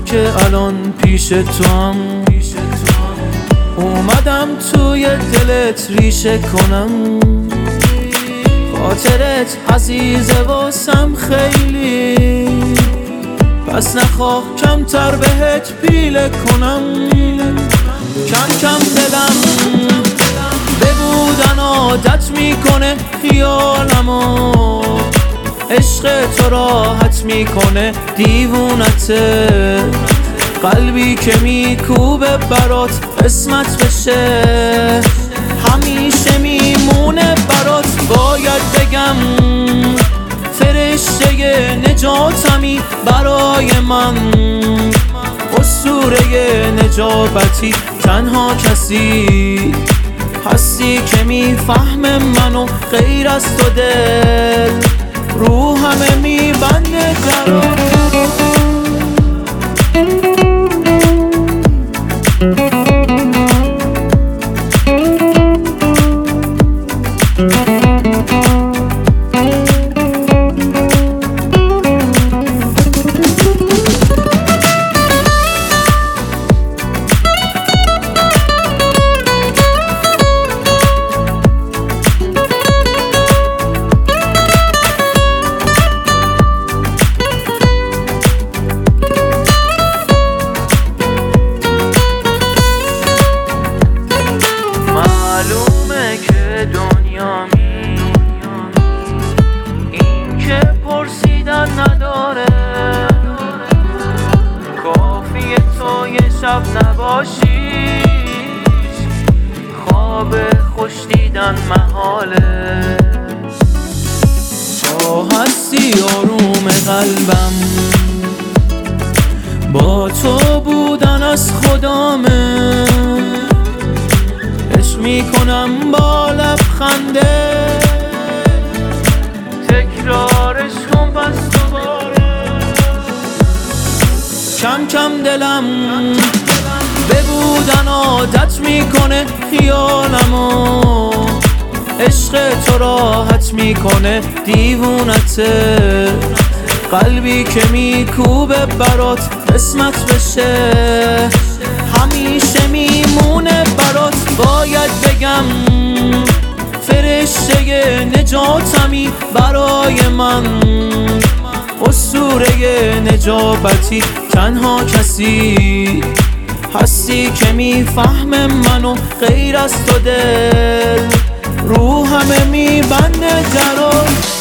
که الان پیش تو هم اومدم توی دلت ریشه کنم. خاطرت عزیزه واسم خیلی، پس نخواه کمتر بهت پیله کنم. کم کم دلم به بودن عادت میکنه خیالمو، عشق تو راحت میکنه دیوونته. قلبی که میکوبه برات قسمت بشه، همیشه میمونه برات. باید بگم فرشته نجاتمی برای من، اسطوره نجابتی. تنها کسی هستی که میفهمه منو غیر از تو دل رو همه میبنده درا. معلومه که دنیا این که پرسیدن نداره، کافیه تو یه شب نباشی، خواب خوش دیدن محاله. تو هستی آروم قلبم، با تو بودن از خدامه. عشق میکنم با لبخنده، تکرارش کن پس دوباره. کم کم دلم به بودن عادت میکنه خیالمو، عشق تو راحت میکنه دیوونته. قلبی که میکوبه برات قسمت بشه، همیشه میمونه برات. باید بگم فرشته نجاتمی برای من، اسطوره نجابتی. تنها کسی هستی که میفهمه منو غیر از تو دل رو همه میبنده درا.